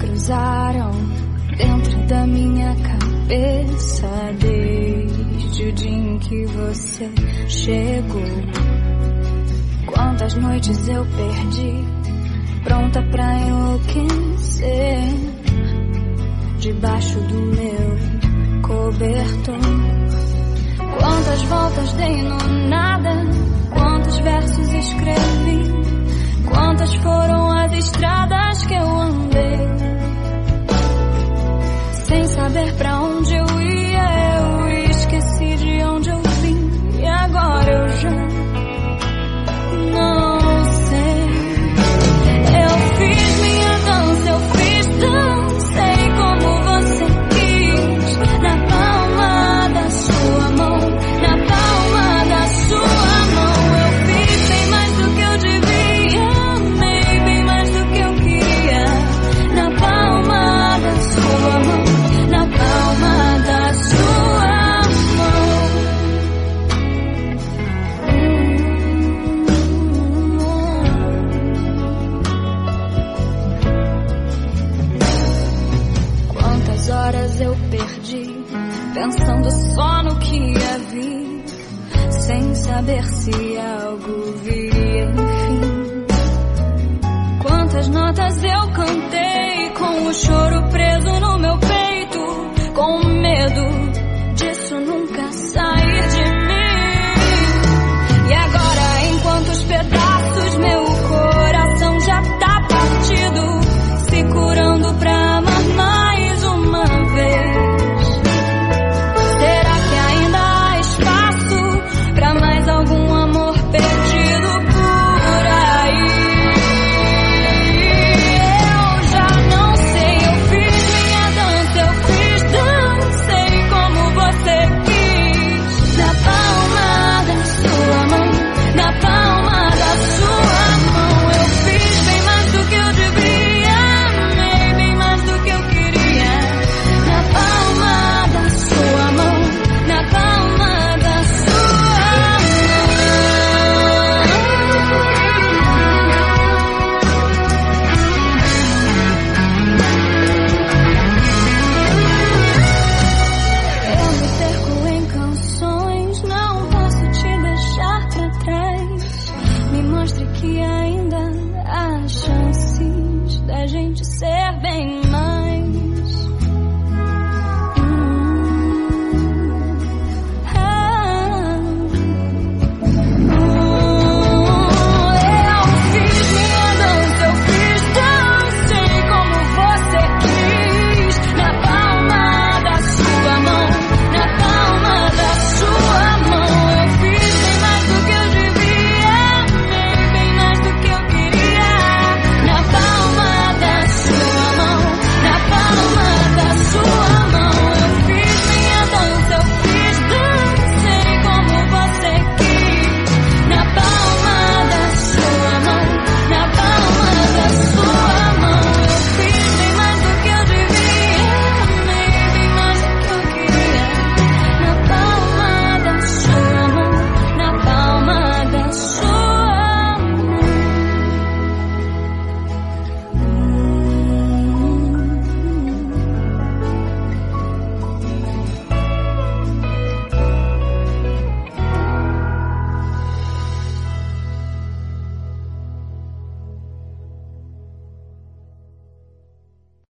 cruzaram dentro da minha cabeça desde o dia em que você chegou. Quantas noites eu perdi, pronta pra enlouquecer, debaixo do meu cobertor. Quantas voltas dei no nada, quantos versos escrevi, quantas foram as estradas que eu andei, sem saber pra onde eu ia. Eu esqueci de onde eu vim e agora eu já não sei. Eu fiz minha dança, eu fiz dancei como você quis, na palma da sua mão, na palma da sua mão. Eu fiz bem mais do que eu devia, amei bem mais do que eu queria, na palma da sua mão, na palma da sua mão. Quantas horas eu perdi pensando só no que ia vir, sem saber se algo viria enfim. Quantas notas eu cantei com o choro preso no meu